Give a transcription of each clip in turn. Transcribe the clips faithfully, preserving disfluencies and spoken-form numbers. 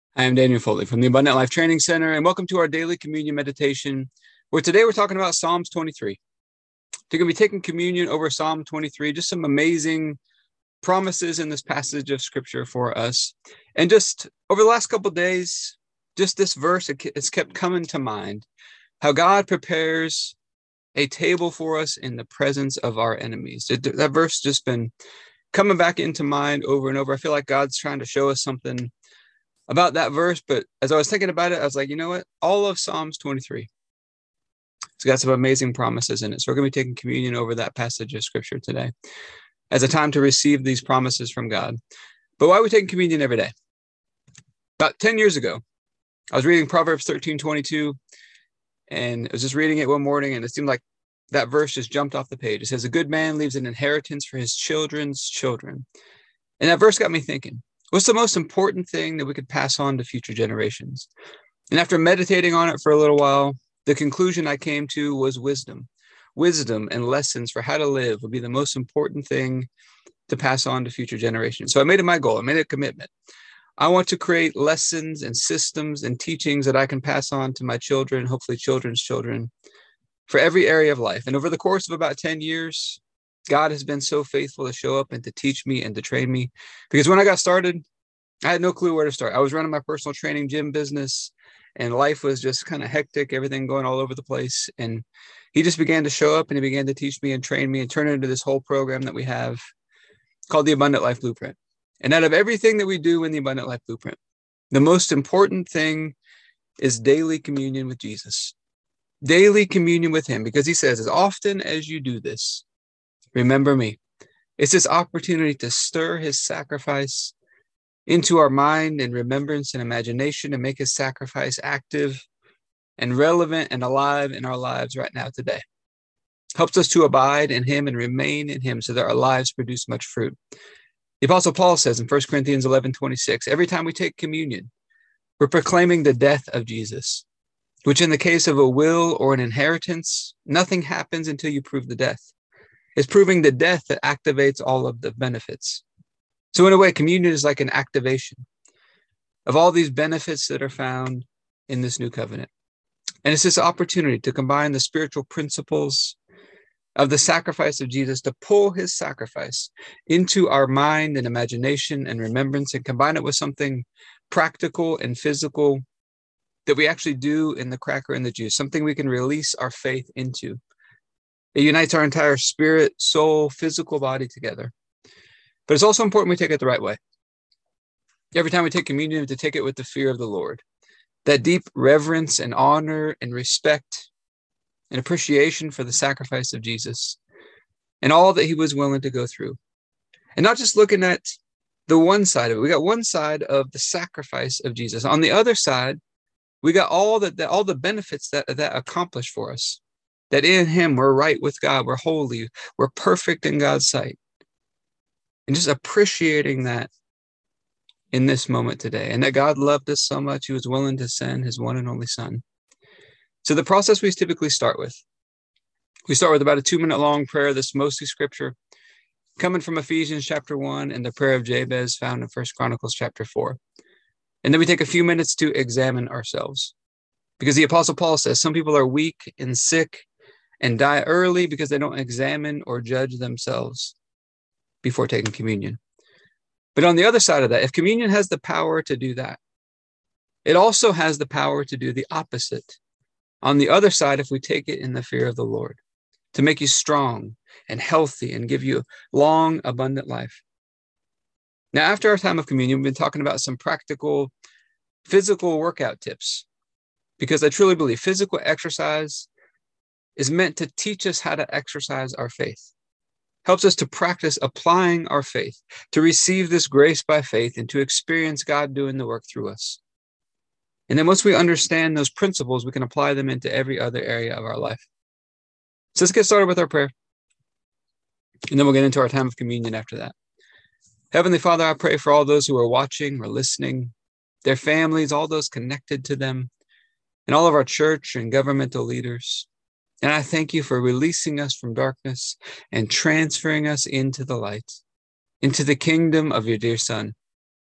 I am Daniel Foley from the Abundant Life Training Center, and welcome to our daily communion meditation, where today we're talking about Psalms twenty-three. We're going to be taking communion over Psalm twenty-three, just some amazing promises in this passage of Scripture for us. And just over the last couple of days, just this verse, it's kept coming to mind, how God prepares a table for us in the presence of our enemies. It, that verse just been coming back into mind over and over. I feel like God's trying to show us something about that verse, but as I was thinking about it, I was like, you know what? All of Psalms twenty-three, it's got some amazing promises in it. So we're going to be taking communion over that passage of Scripture today as a time to receive these promises from God. But why are we taking communion every day? About ten years ago, I was reading Proverbs thirteen twenty-two, and I was just reading it one morning, and it seemed like that verse just jumped off the page. It says, a good man leaves an inheritance for his children's children. And that verse got me thinking, what's the most important thing that we could pass on to future generations? And after meditating on it for a little while, the conclusion I came to was wisdom. Wisdom and lessons for how to live would be the most important thing to pass on to future generations. So I made it my goal. I made a commitment. I want to create lessons and systems and teachings that I can pass on to my children, hopefully children's children, for every area of life. And over the course of about ten years, God has been so faithful to show up and to teach me and to train me. Because when I got started, I had no clue where to start. I was running my personal training gym business, and life was just kind of hectic, everything going all over the place. And he just began to show up, and he began to teach me and train me and turn it into this whole program that we have called the Abundant Life Blueprint. And out of everything that we do in the Abundant Life Blueprint, the most important thing is daily communion with Jesus. Daily communion with him, because he says, as often as you do this, remember me. It's this opportunity to stir his sacrifice into our mind and remembrance and imagination, and make his sacrifice active and relevant and alive in our lives right now today. Helps us to abide in him and remain in him so that our lives produce much fruit. The Apostle Paul says in First Corinthians eleven twenty-six, every time we take communion, we're proclaiming the death of Jesus, which in the case of a will or an inheritance, nothing happens until you prove the death. It's proving the death that activates all of the benefits. So in a way, communion is like an activation of all these benefits that are found in this new covenant. And it's this opportunity to combine the spiritual principles of the sacrifice of Jesus, to pull his sacrifice into our mind and imagination and remembrance, and combine it with something practical and physical that we actually do in the cracker and the juice, something we can release our faith into. It unites our entire spirit, soul, physical body together. But it's also important we take it the right way. Every time we take communion, to take it with the fear of the Lord, that deep reverence and honor and respect and appreciation for the sacrifice of Jesus and all that he was willing to go through. And not just looking at the one side of it. We got one side of the sacrifice of Jesus. On the other side, we got all that, all the benefits that that accomplished for us. That in him we're right with God, we're holy, we're perfect in God's sight. And just appreciating that in this moment today. And that God loved us so much, he was willing to send his one and only son. So the process we typically start with, we start with about a two minute long prayer. That's mostly scripture coming from Ephesians chapter one and the prayer of Jabez found in First Chronicles chapter four. And then we take a few minutes to examine ourselves, because the Apostle Paul says some people are weak and sick and die early because they don't examine or judge themselves before taking communion. But on the other side of that, if communion has the power to do that, it also has the power to do the opposite. On the other side, if we take it in the fear of the Lord, to make you strong and healthy and give you long, abundant life. Now, after our time of communion, we've been talking about some practical physical workout tips, because I truly believe physical exercise is meant to teach us how to exercise our faith. Helps us to practice applying our faith, to receive this grace by faith, and to experience God doing the work through us. And then once we understand those principles, we can apply them into every other area of our life. So let's get started with our prayer. And then we'll get into our time of communion after that. Heavenly Father, I pray for all those who are watching or listening, their families, all those connected to them, and all of our church and governmental leaders. And I thank you for releasing us from darkness and transferring us into the light, into the kingdom of your dear Son.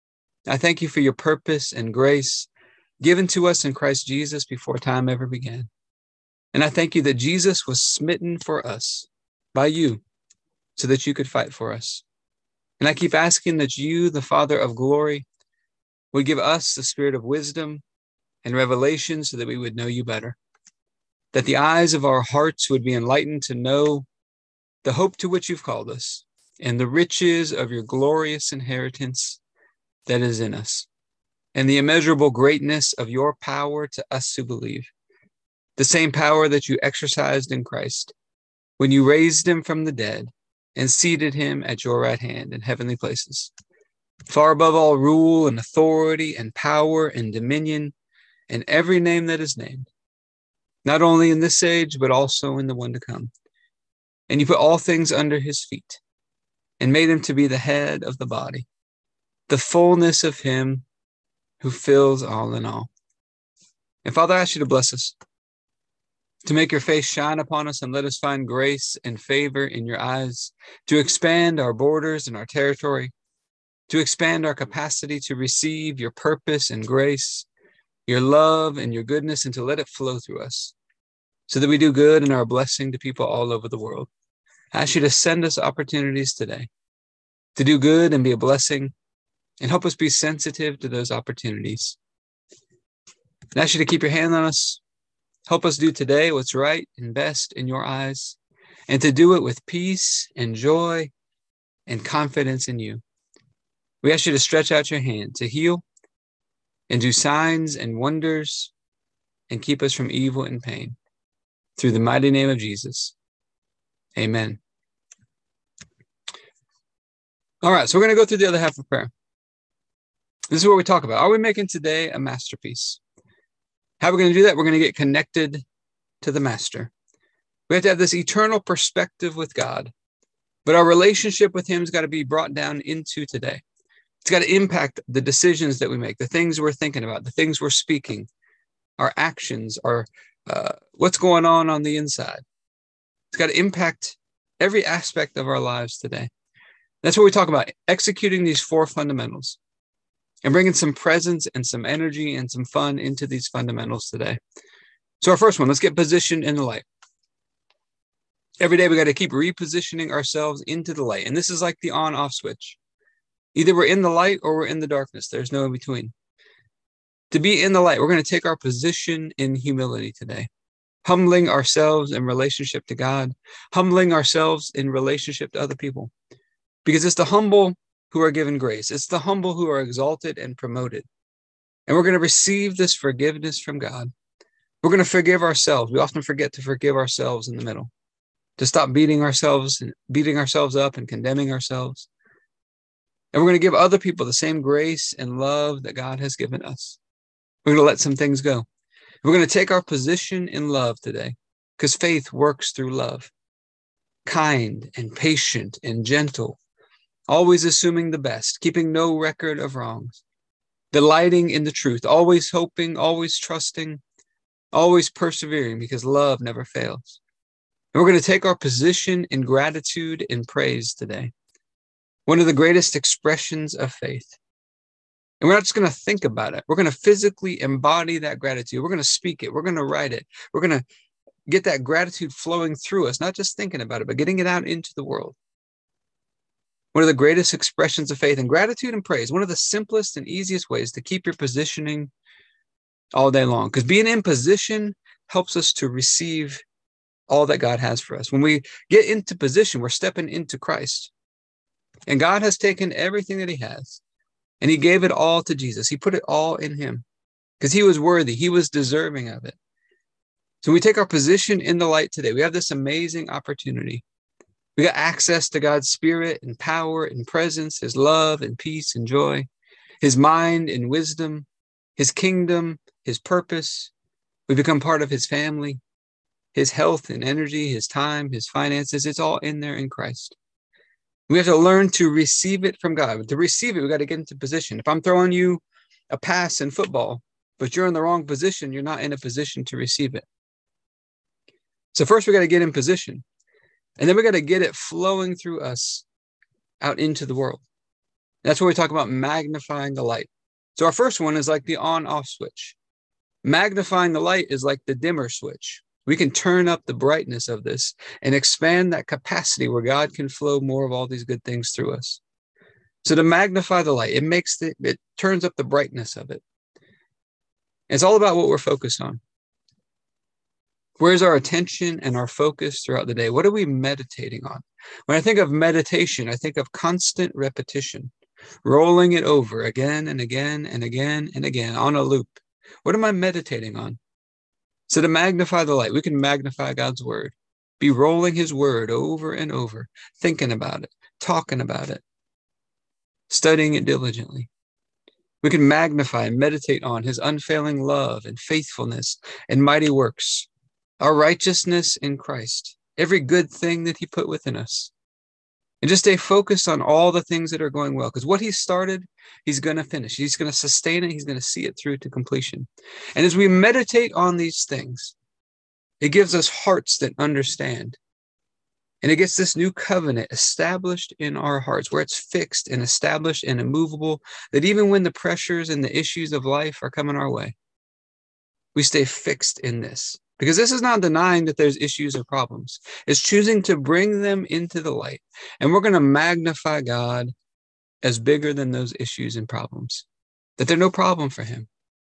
I thank you for your purpose and grace given to us in Christ Jesus before time ever began. And I thank you that Jesus was smitten for us by you so that you could fight for us. And I keep asking that you, the Father of glory, would give us the spirit of wisdom and revelation so that we would know you better, that the eyes of our hearts would be enlightened to know the hope to which you've called us and the riches of your glorious inheritance that is in us, and the immeasurable greatness of your power to us who believe, the same power that you exercised in Christ when you raised him from the dead and seated him at your right hand in heavenly places, far above all rule and authority and power and dominion and every name that is named, not only in this age, but also in the one to come. And you put all things under his feet and made him to be the head of the body, the fullness of him who fills all in all. And Father, I ask you to bless us, to make your face shine upon us and let us find grace and favor in your eyes, to expand our borders and our territory, to expand our capacity to receive your purpose and grace, your love and your goodness, and to let it flow through us so that we do good and are a blessing to people all over the world. I ask you to send us opportunities today to do good and be a blessing, and help us be sensitive to those opportunities. I ask you to keep your hand on us. Help us do today what's right and best in your eyes, and to do it with peace and joy and confidence in you. We ask you to stretch out your hand to heal and do signs and wonders and keep us from evil and pain. Through the mighty name of Jesus. Amen. All right, so we're going to go through the other half of prayer. This is what we talk about. Are we making today a masterpiece? How are we going to do that? We're going to get connected to the master. We have to have this eternal perspective with God, but our relationship with him has got to be brought down into today. It's got to impact the decisions that we make, the things we're thinking about, the things we're speaking, our actions, our uh, what's going on on the inside. It's got to impact every aspect of our lives today. That's what we talk about, executing these four fundamentals and bringing some presence and some energy and some fun into these fundamentals today. So our first one, let's get positioned in the light. Every day we got to keep repositioning ourselves into the light. And this is like the on-off switch. Either we're in the light or we're in the darkness. There's no in between. To be in the light, we're going to take our position in humility today, humbling ourselves in relationship to God, humbling ourselves in relationship to other people. Because it's the humble who are given grace. It's the humble who are exalted and promoted. And we're going to receive this forgiveness from God. We're going to forgive ourselves. We often forget to forgive ourselves in the middle, to stop beating ourselves and beating ourselves up and condemning ourselves. And we're going to give other people the same grace and love that God has given us. We're going to let some things go. We're going to take our position in love today, because faith works through love. Kind and patient and gentle, always assuming the best, keeping no record of wrongs, delighting in the truth, always hoping, always trusting, always persevering, because love never fails. And we're going to take our position in gratitude and praise today, one of the greatest expressions of faith. And we're not just going to think about it. We're going to physically embody that gratitude. We're going to speak it. We're going to write it. We're going to get that gratitude flowing through us, not just thinking about it, but getting it out into the world. One of the greatest expressions of faith, and gratitude and praise, one of the simplest and easiest ways to keep your positioning all day long. Because being in position helps us to receive all that God has for us. When we get into position, we're stepping into Christ. And God has taken everything that he has, and he gave it all to Jesus. He put it all in him because he was worthy. He was deserving of it. So we take our position in the light today. We have this amazing opportunity. We got access to God's spirit and power and presence, his love and peace and joy, his mind and wisdom, his kingdom, his purpose. We become part of his family, his health and energy, his time, his finances. It's all in there in Christ. We have to learn to receive it from God. To receive it, we got to get into position. If I'm throwing you a pass in football, but you're in the wrong position, you're not in a position to receive it. So first we got to get in position, and then we got to get it flowing through us out into the world. That's where we talk about magnifying the light. So our first one is like the on-off switch. Magnifying the light is like the dimmer switch. We can turn up the brightness of this and expand that capacity where God can flow more of all these good things through us. So to magnify the light, it makes the, it turns up the brightness of it. It's all about what we're focused on. Where's our attention and our focus throughout the day? What are we meditating on? When I think of meditation, I think of constant repetition, rolling it over again and again and again and again on a loop. What am I meditating on? So to magnify the light, we can magnify God's word, be rolling his word over and over, thinking about it, talking about it, studying it diligently. We can magnify and meditate on his unfailing love and faithfulness and mighty works, our righteousness in Christ, every good thing that he put within us. And just stay focused on all the things that are going well, because what he started, he's going to finish. He's going to sustain it. He's going to see it through to completion. And as we meditate on these things, it gives us hearts that understand. And it gets this new covenant established in our hearts, where it's fixed and established and immovable, that even when the pressures and the issues of life are coming our way, we stay fixed in this. Because this is not denying that there's issues or problems. It's choosing to bring them into the light. And we're going to magnify God as bigger than those issues and problems, that they're no problem for him.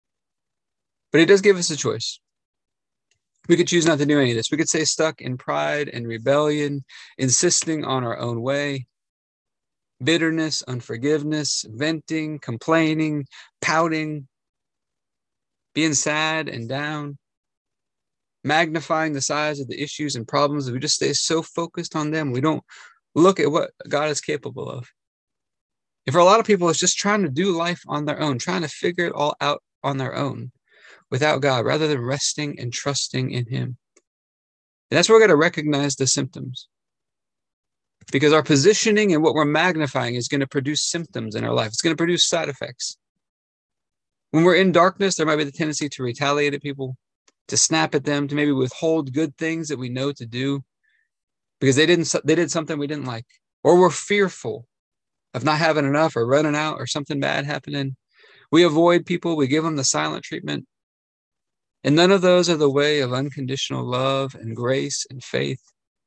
But he does give us a choice. We could choose not to do any of this. We could stay stuck in pride and rebellion, insisting on our own way, bitterness, unforgiveness, venting, complaining, pouting, being sad and down, magnifying the size of the issues and problems. We just stay so focused on them, we don't look at what God is capable of. And for a lot of people, it's just trying to do life on their own, trying to figure it all out on their own without God, rather than resting and trusting in him. And that's where we're going to recognize the symptoms, because our positioning and what we're magnifying is going to produce symptoms in our life. It's going to produce side effects. When we're in darkness, there might be the tendency to retaliate at people, to snap at them, to maybe withhold good things that we know to do because they didn't they did something we didn't like, or we're fearful of not having enough or running out or something bad happening. We avoid people, we give them the silent treatment. And none of those are the way of unconditional love and grace and faith.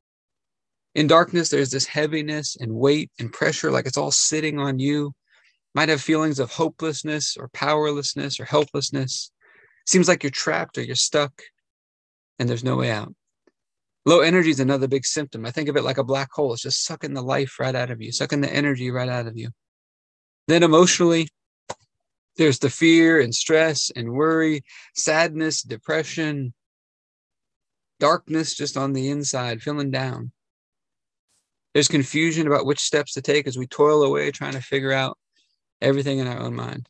In darkness, there's this heaviness and weight and pressure, like it's all sitting on you. Might have feelings of hopelessness or powerlessness or helplessness. Seems like you're trapped or you're stuck and there's no way out. Low energy is another big symptom. I think of it like a black hole. It's just sucking the life right out of you, sucking the energy right out of you. Then emotionally, there's the fear and stress and worry, sadness, depression, darkness just on the inside, feeling down. There's confusion about which steps to take as we toil away trying to figure out everything in our own mind.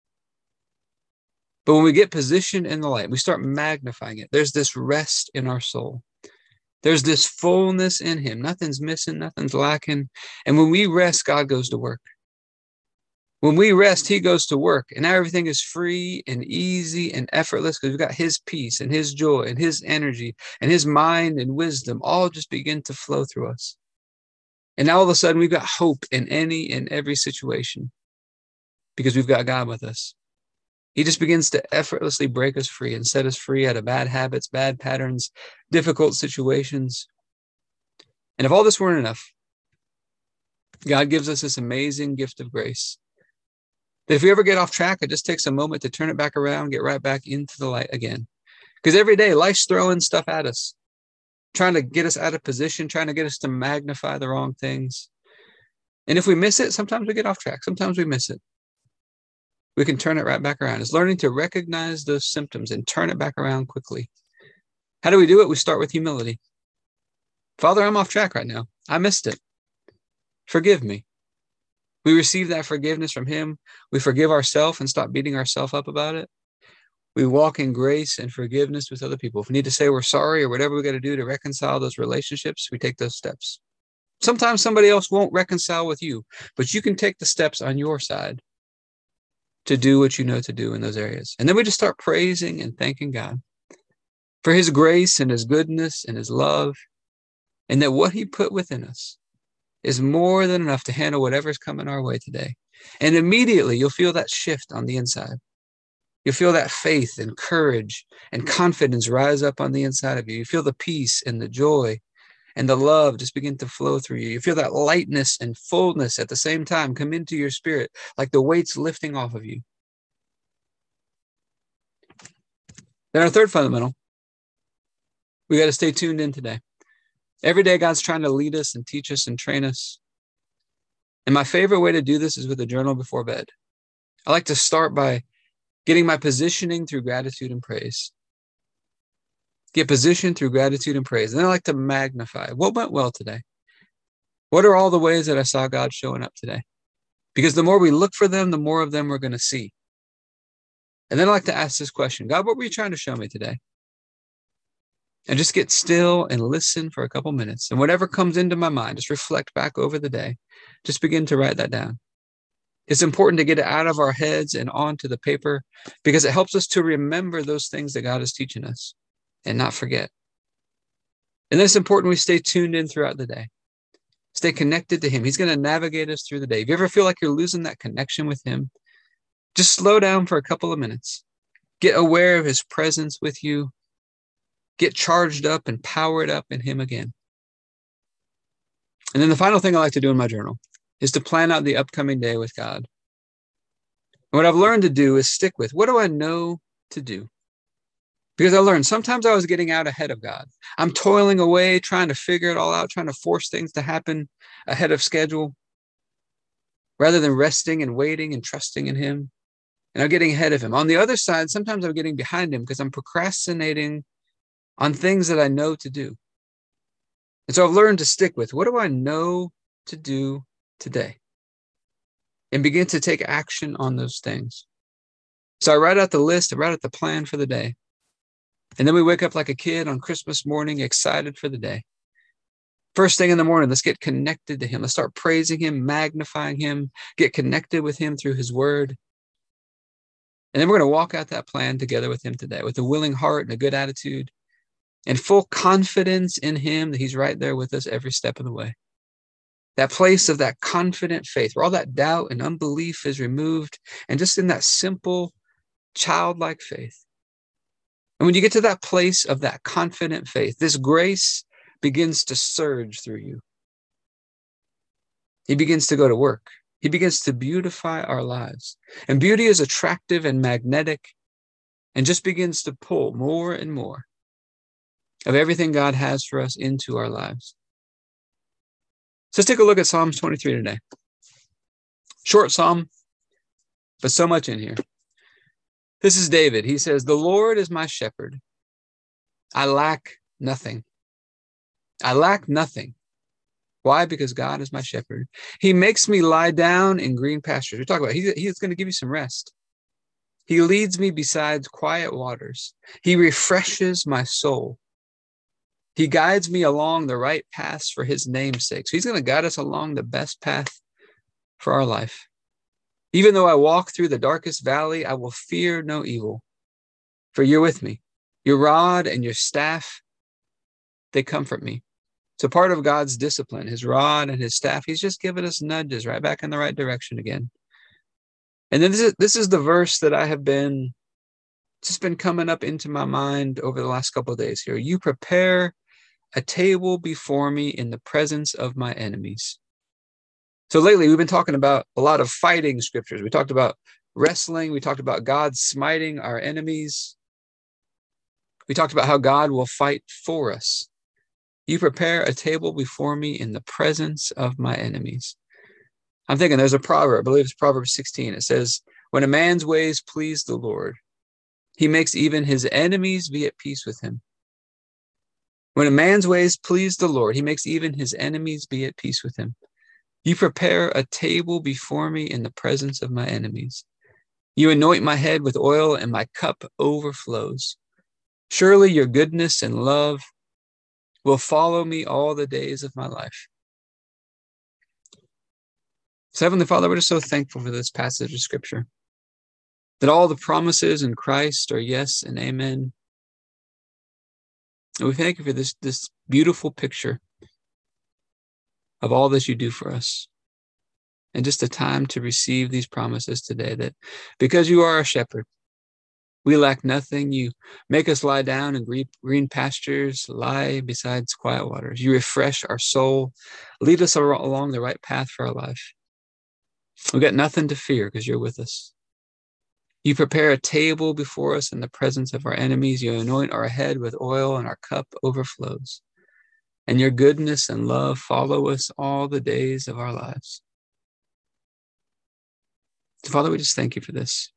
But when we get positioned in the light, we start magnifying it. There's this rest in our soul. There's this fullness in him. Nothing's missing, nothing's lacking. And when we rest, God goes to work. When we rest, he goes to work. And now everything is free and easy and effortless because we've got his peace and his joy and his energy and his mind and wisdom all just begin to flow through us. And now all of a sudden we've got hope in any and every situation because we've got God with us. He just begins to effortlessly break us free and set us free out of bad habits, bad patterns, difficult situations. And if all this weren't enough, God gives us this amazing gift of grace. That if we ever get off track, it just takes a moment to turn it back around, get right back into the light again. Because every day life's throwing stuff at us, trying to get us out of position, trying to get us to magnify the wrong things. And if we miss it, sometimes we get off track. Sometimes we miss it. We can turn it right back around. It's learning to recognize those symptoms and turn it back around quickly. How do we do it? We start with humility. Father, I'm off track right now. I missed it. Forgive me. We receive that forgiveness from him. We forgive ourselves and stop beating ourselves up about it. We walk in grace and forgiveness with other people. If we need to say we're sorry or whatever we got to do to reconcile those relationships, we take those steps. Sometimes somebody else won't reconcile with you, but you can take the steps on your side to do what you know to do in those areas. And then we just start praising and thanking God for his grace and his goodness and his love, and that what he put within us is more than enough to handle whatever's coming our way today. And immediately you'll feel that shift on the inside. You'll feel that faith and courage and confidence rise up on the inside of you. You feel the peace and the joy and the love just begin to flow through you. You feel that lightness and fullness at the same time come into your spirit, like the weight's lifting off of you. Then our third fundamental, we got to stay tuned in today. Every day, God's trying to lead us and teach us and train us. And my favorite way to do this is with a journal before bed. I like to start by getting my positioning through gratitude and praise. Get positioned through gratitude and praise. And then I like to magnify what went well today. What are all the ways that I saw God showing up today? Because the more we look for them, the more of them we're going to see. And then I like to ask this question: God, what were you trying to show me today? And just get still and listen for a couple minutes. And whatever comes into my mind, just reflect back over the day. Just begin to write that down. It's important to get it out of our heads and onto the paper because it helps us to remember those things that God is teaching us and not forget. And then it's important we stay tuned in throughout the day. Stay connected to Him. He's going to navigate us through the day. If you ever feel like you're losing that connection with Him, just slow down for a couple of minutes. Get aware of His presence with you. Get charged up and powered up in Him again. And then the final thing I like to do in my journal is to plan out the upcoming day with God. And what I've learned to do is stick with, what do I know to do? Because I learned sometimes I was getting out ahead of God. I'm toiling away, trying to figure it all out, trying to force things to happen ahead of schedule, rather than resting and waiting and trusting in Him. And I'm getting ahead of Him. On the other side, sometimes I'm getting behind Him because I'm procrastinating on things that I know to do. And so I've learned to stick with, what do I know to do today? And begin to take action on those things. So I write out the list, I write out the plan for the day. And then we wake up like a kid on Christmas morning, excited for the day. First thing in the morning, let's get connected to Him. Let's start praising Him, magnifying Him, get connected with Him through His word. And then we're going to walk out that plan together with Him today with a willing heart and a good attitude and full confidence in Him that He's right there with us every step of the way. That place of that confident faith where all that doubt and unbelief is removed and just in that simple, childlike faith. And when you get to that place of that confident faith, this grace begins to surge through you. He begins to go to work. He begins to beautify our lives. And beauty is attractive and magnetic and just begins to pull more and more of everything God has for us into our lives. So let's take a look at Psalms twenty-three today. Short psalm, but so much in here. This is David. He says, "The Lord is my shepherd. I lack nothing. I lack nothing." Why? Because God is my shepherd. He makes me lie down in green pastures. We talk about he, he's going to give you some rest. He leads me beside quiet waters. He refreshes my soul. He guides me along the right paths for His name's sake. So He's going to guide us along the best path for our life. Even though I walk through the darkest valley, I will fear no evil, for you're with me. Your rod and your staff, they comfort me. So part of God's discipline, His rod and His staff, He's just given us nudges right back in the right direction again. And then this is, this is the verse that I have been, just been coming up into my mind over the last couple of days here. You prepare a table before me in the presence of my enemies. So lately we've been talking about a lot of fighting scriptures. We talked about wrestling. We talked about God smiting our enemies. We talked about how God will fight for us. You prepare a table before me in the presence of my enemies. I'm thinking there's a proverb, I believe it's Proverbs sixteen. It says, when a man's ways please the Lord, He makes even his enemies be at peace with him. When a man's ways please the Lord, He makes even his enemies be at peace with him. You prepare a table before me in the presence of my enemies. You anoint my head with oil, and my cup overflows. Surely your goodness and love will follow me all the days of my life. So Heavenly Father, we're just so thankful for this passage of Scripture, that all the promises in Christ are yes and amen. And we thank You for this, this beautiful picture of all that You do for us. and just a time to receive these promises today, that because you are a shepherd, we lack nothing. You make us lie down in green pastures, lie beside quiet waters. You refresh our soul, lead us along the right path for our life. We've got nothing to fear because you're with us. You prepare a table before us in the presence of our enemies. You anoint our head with oil, and our cup overflows. And your goodness and love follow us all the days of our lives. So, Father, we just thank you for this.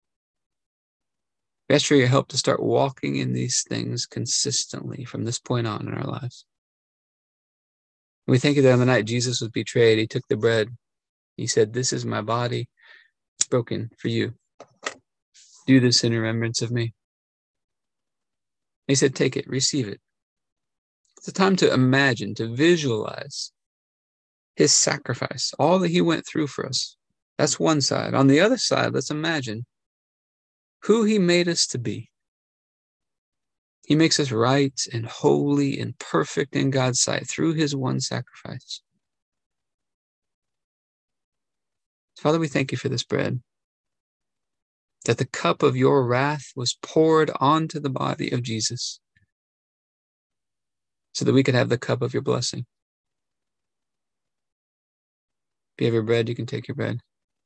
We ask for your help to start walking in these things consistently from this point on in our lives. And we thank you that on the night Jesus was betrayed, he took the bread. He said, "This is my body broken for you. Do this in remembrance of me." He said, "Take it, receive it." It's a time to imagine, to visualize his sacrifice, all that he went through for us. That's one side. On the other side, let's imagine who he made us to be. He makes us right and holy and perfect in God's sight through his one sacrifice. Father, we thank you for this bread, that the cup of your wrath was poured onto the body of Jesus so that we could have the cup of your blessing. If you have your bread, you can take your bread.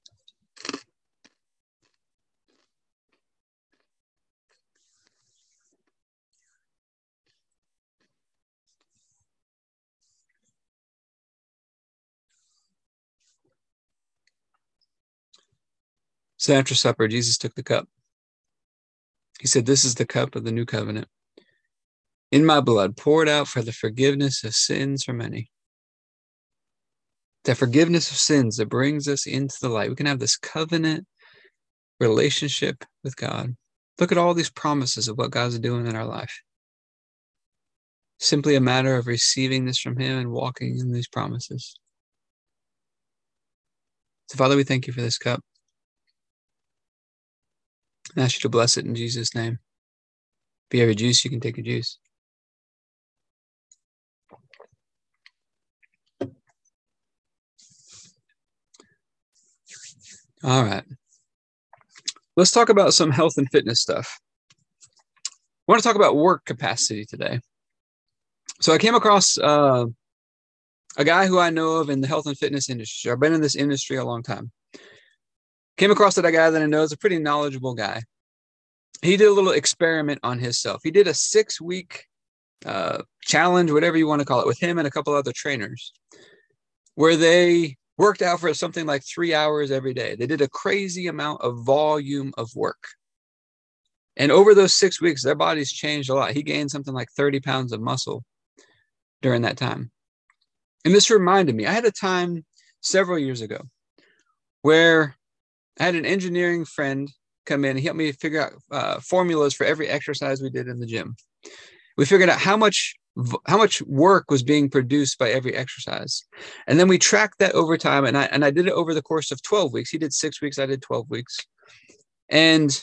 So after supper, Jesus took the cup. He said, "This is the cup of the new covenant, in my blood, poured out for the forgiveness of sins for many." That forgiveness of sins that brings us into the light. We can have this covenant relationship with God. Look at all these promises of what God's doing in our life. Simply a matter of receiving this from him and walking in these promises. So, Father, we thank you for this cup. I ask you to bless it in Jesus' name. If you have a juice, you can take a juice. All right. Let's talk about some health and fitness stuff. I want to talk about work capacity today. So I came across uh, a guy who I know of in the health and fitness industry. I've been in this industry a long time. Came across that guy that I know is a pretty knowledgeable guy. He did a little experiment on himself. He did a six-week uh, challenge, whatever you want to call it, with him and a couple other trainers, where they worked out for something like three hours every day. They did a crazy amount of volume of work. And over those six weeks, their bodies changed a lot. He gained something like thirty pounds of muscle during that time. And this reminded me, I had a time several years ago where I had an engineering friend come in and help me figure out uh, formulas for every exercise we did in the gym. We figured out how much how much work was being produced by every exercise. And then we tracked that over time. And I, and I did it over the course of twelve weeks. He did six weeks. I did twelve weeks. And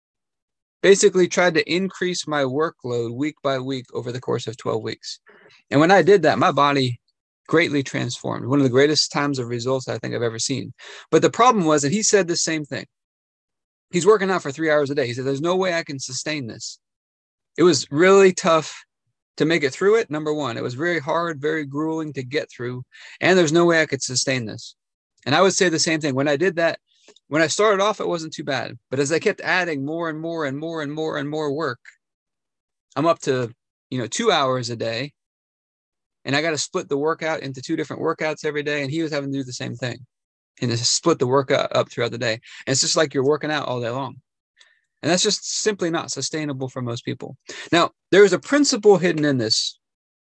basically tried to increase my workload week by week over the course of twelve weeks. And when I did that, my body greatly transformed. One of the greatest times of results I think I've ever seen. But the problem was that he said the same thing. He's working out for three hours a day. He said, "There's no way I can sustain this." It was really tough to make it through it. Number one, it was very hard, very grueling to get through. And there's no way I could sustain this. And I would say the same thing. When I did that, when I started off, it wasn't too bad. But as I kept adding more and more and more and more and more work, I'm up to, you know, two hours a day. And I got to split the workout into two different workouts every day. And he was having to do the same thing and to split the workout up throughout the day. And it's just like you're working out all day long. And that's just simply not sustainable for most people. Now, there is a principle hidden in this,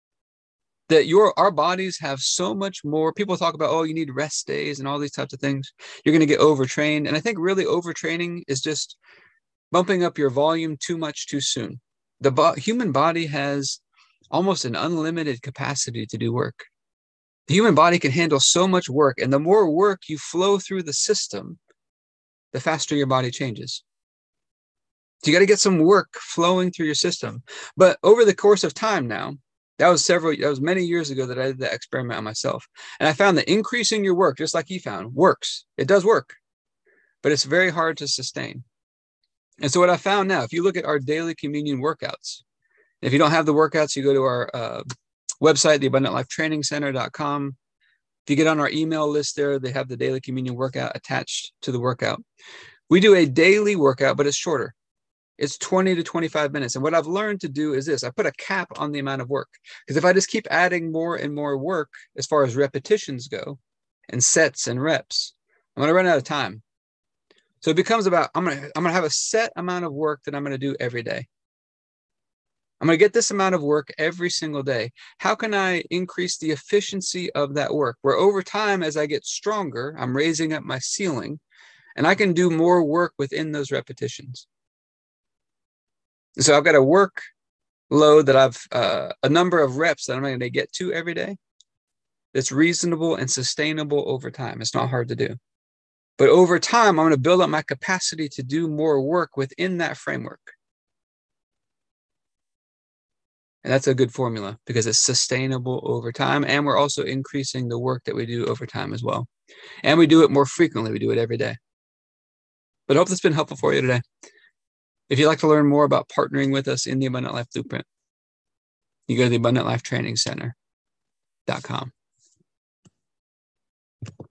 that your our bodies have so much more. People talk about, oh, you need rest days and all these types of things. You're going to get overtrained. And I think really overtraining is just bumping up your volume too much too soon. The bo- human body has almost an unlimited capacity to do work. The human body can handle so much work. And the more work you flow through the system, the faster your body changes. So you got to get some work flowing through your system. But over the course of time now, That was several, that was many years ago that I did that experiment on myself. And I found that increasing your work, just like he found, works. It does work, but it's very hard to sustain. And so what I found now, if you look at our daily communion workouts, if you don't have the workouts, you go to our uh, website, the abundant life training center dot com. If you get on our email list there, they have the daily communion workout attached to the workout. We do a daily workout, but it's shorter. It's twenty to twenty-five minutes. And what I've learned to do is this: I put a cap on the amount of work. Because if I just keep adding more and more work as far as repetitions go and sets and reps, I'm going to run out of time. So it becomes about, I'm going to, I'm going to have a set amount of work that I'm going to do every day. I'm going to get this amount of work every single day. How can I increase the efficiency of that work? Where over time, as I get stronger, I'm raising up my ceiling and I can do more work within those repetitions. So I've got a work load that I've, uh, a number of reps that I'm going to get to every day that's reasonable and sustainable over time. It's not hard to do. But over time, I'm going to build up my capacity to do more work within that framework. And that's a good formula because it's sustainable over time. And we're also increasing the work that we do over time as well. And we do it more frequently. We do it every day. But I hope that's been helpful for you today. If you'd like to learn more about partnering with us in the Abundant Life Blueprint, you go to the abundant life training center dot com.